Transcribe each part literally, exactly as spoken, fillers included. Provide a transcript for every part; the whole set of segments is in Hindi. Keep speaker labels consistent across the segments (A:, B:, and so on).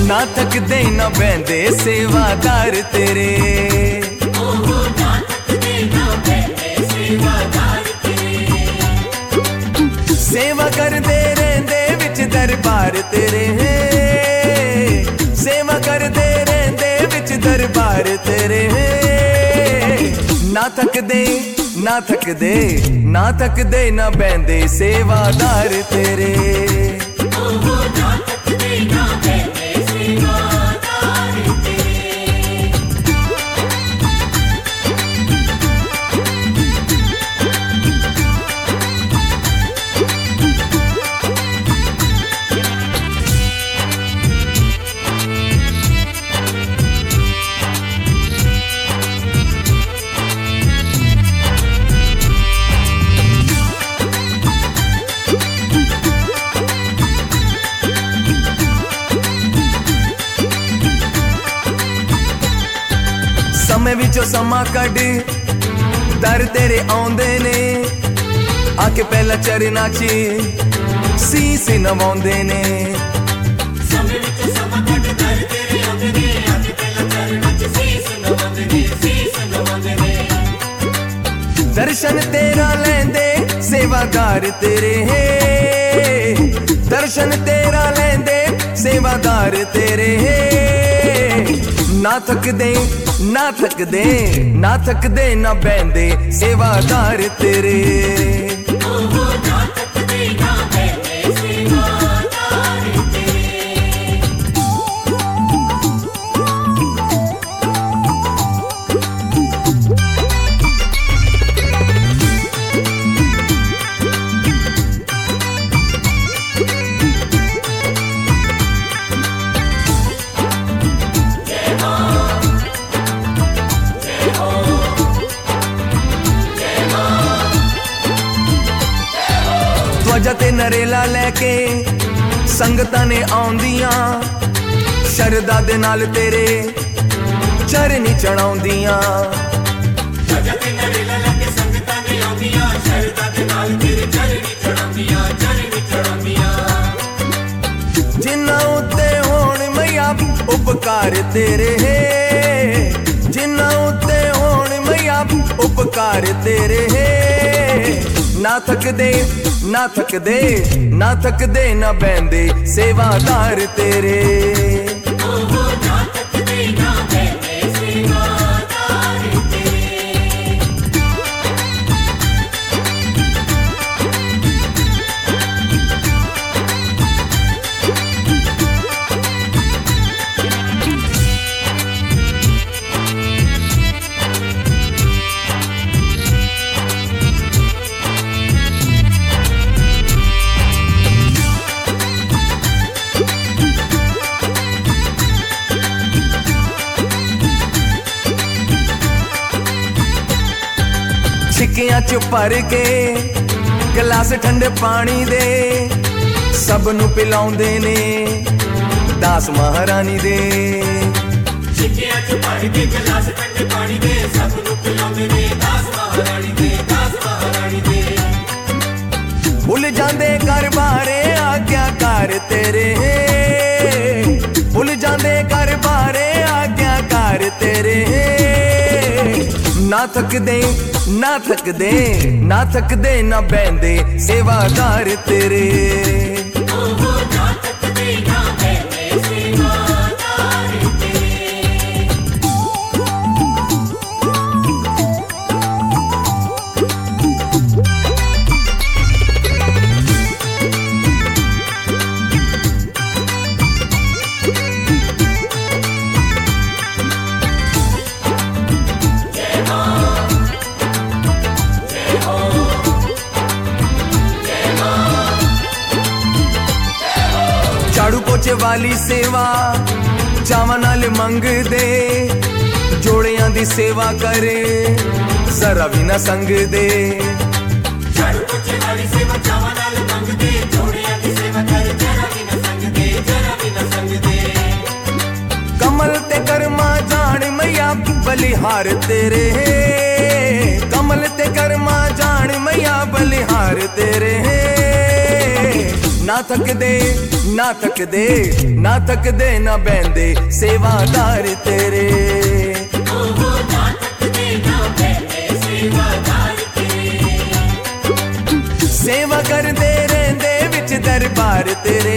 A: ना थकदे ना बहंदे सेवादार तेरे।
B: ना थकदे ना बहंदे सेवादार तेरे।
A: सेवा करदे रहंदे विच दरबार तेरे, सेवा करदे रहंदे विच दरबार तेरे। ना थकदे ना थकदे ना थकदे ना बहंदे सेवादार तेरे।
B: ना थकदे ना बहंदे सेवादार तेरे।
A: समय विचों समा कढ दर तेरे आउंदे ने, आके पहला चरना च सीस नवाउंदे ने।
B: समय विचों समा कढ दर तेरे आउंदे ने, आके पहला चरना च सीस नवाउंदे ने, सीस नवाउंदे ने।
A: दर्शन तेरा लैंदे सेवादार तेरे, दर्शन तेरा लैंदे सेवादार तेरे। ना थकदे ना थकदे ना थकदे ना बहंदे सेवादार तेरे।
B: ना थकदे ना बहंदे सेवादार तेरे।
A: ध्वजा ते नरेला लैके संगतां ने आउंदियां, शरदा दे नाल तेरे चरनी चढ़ाउंदियां।
B: ध्वजा ते नरेला लैके संगतां ने आउंदियां, शरदा दे नाल तेरे चरनी चढ़ाउंदियां, चरनी चढ़ाउंदियां।
A: जिन्ना उत्ते होण मैया उपकार तेरे, जिन्ना उत्ते होण मैया उपकार तेरे। ना थकदे ना थकदे ना थकदे ना बहंदे सेवादार तेरे।
B: ना थकदे ना बहंदे सेवादार तेरे।
A: छिकियां च भर के गिलास ठंडे पानी दे, सब नू पिलाउंदे ने दास महारानी दे।
B: छिकियां च भर के गिलास ठंडे पानी दे, सब नू पिलाउंदे ने दास महारानी दे, दास महारानी दे।
A: भुल जांदे घर बारे आज्ञाकार तेरे, भुल जांदे घर बारे आज्ञाकार तेरे। ना थकदे ना थकदे ना थकदे ना बहंदे सेवादार तेरे।
B: ना थकदे ना बहंदे सेवादार तेरे।
A: झाड़ू पोछे वाली सेवा चावां नाल मंग दे, जोड़ियां दी सेवा करे जरा भी ना संग दे।
B: झाड़ू पोछे वाली सेवा चावां नाल मंग दे, जोड़ियां दी सेवा करे जरा भी ना संग दे, जरा भी ना संग दे।
A: कमल ते कर्मा जान मैया बलिहार तेरे, कमल ते कर्मा जान मैया बलिहार तेरे। ना ना थकदे ना थकदे ना थकदे ना बहंदे सेवादार तेरे।
B: ओहो ना थकदे ना बहंदे सेवादार तेरे।
A: सेवा करदे रहंदे विच दरबार तेरे,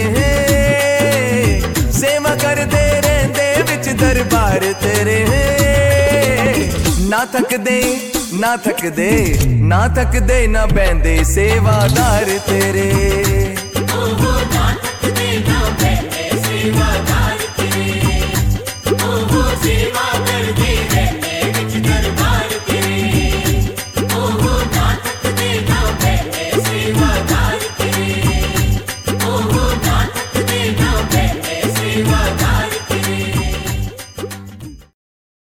A: सेवा करदे रहंदे विच दरबार तेरे। ना थकदे ना थकदे ना थकदे ना बहंदे सेवादार तेरे।